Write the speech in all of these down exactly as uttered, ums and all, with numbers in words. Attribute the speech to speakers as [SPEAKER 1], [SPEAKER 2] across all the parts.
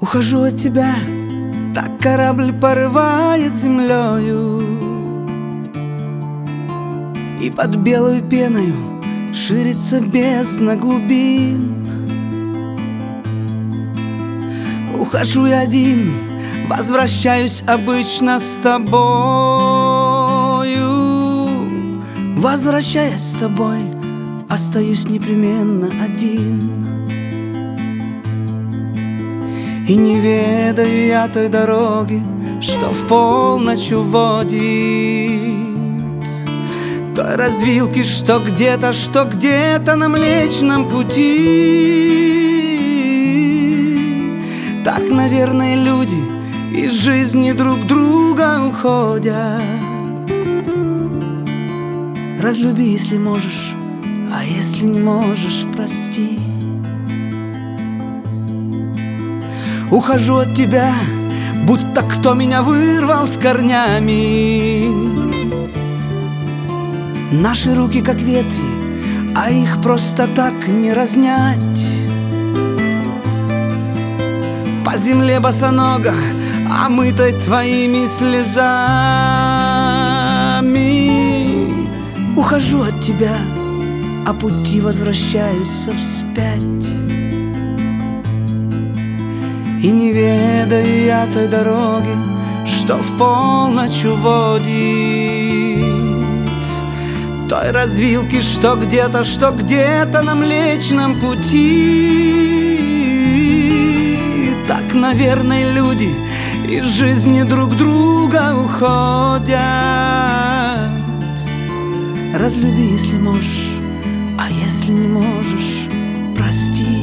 [SPEAKER 1] Ухожу от тебя, так корабль порывает землею, и под белую пеною ширится бездна глубин. Ухожу я один, возвращаюсь обычно с тобою. Возвращаясь с тобой, остаюсь непременно один. И не ведаю я той дороги, что в полночь уводит, той развилки, что где-то, что где-то на Млечном пути. Так, наверное, люди из жизни друг друга уходят. Разлюби, если можешь, а если не можешь, прости. Ухожу от тебя, будто кто меня вырвал с корнями. Наши руки как ветви, а их просто так не разнять. По земле босонога, омытой твоими слезами. Ухожу от тебя, а пути возвращаются вспять. И не ведаю я той дороги, что в полночь уводит, той развилки, что где-то, что где-то на Млечном пути. Так, наверное, люди из жизни друг друга уходят. Разлюби, если можешь, а если не можешь, прости.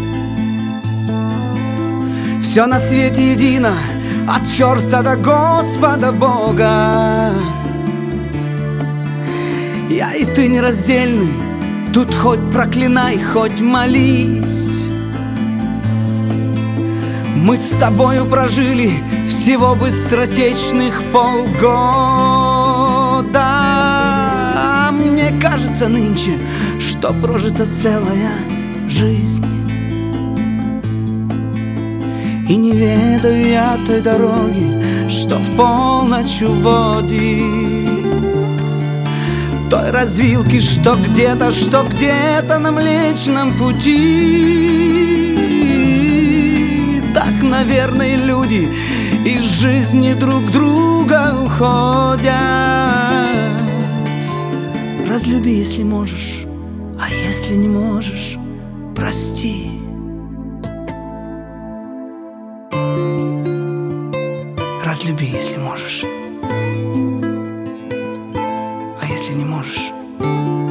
[SPEAKER 1] Все на свете едино, от черта до Господа Бога. Я и ты нераздельны, тут хоть проклинай, хоть молись. Мы с тобою прожили всего быстротечных полгода. А мне кажется нынче, что прожита целая жизнь. И не ведаю я той дороги, что в полночь уводит, той развилки, что где-то, что где-то на Млечном пути. Так, наверное, люди из жизни друг друга уходят. Разлюби, если можешь, а если не можешь, прости. Разлюби, если можешь, а если не можешь,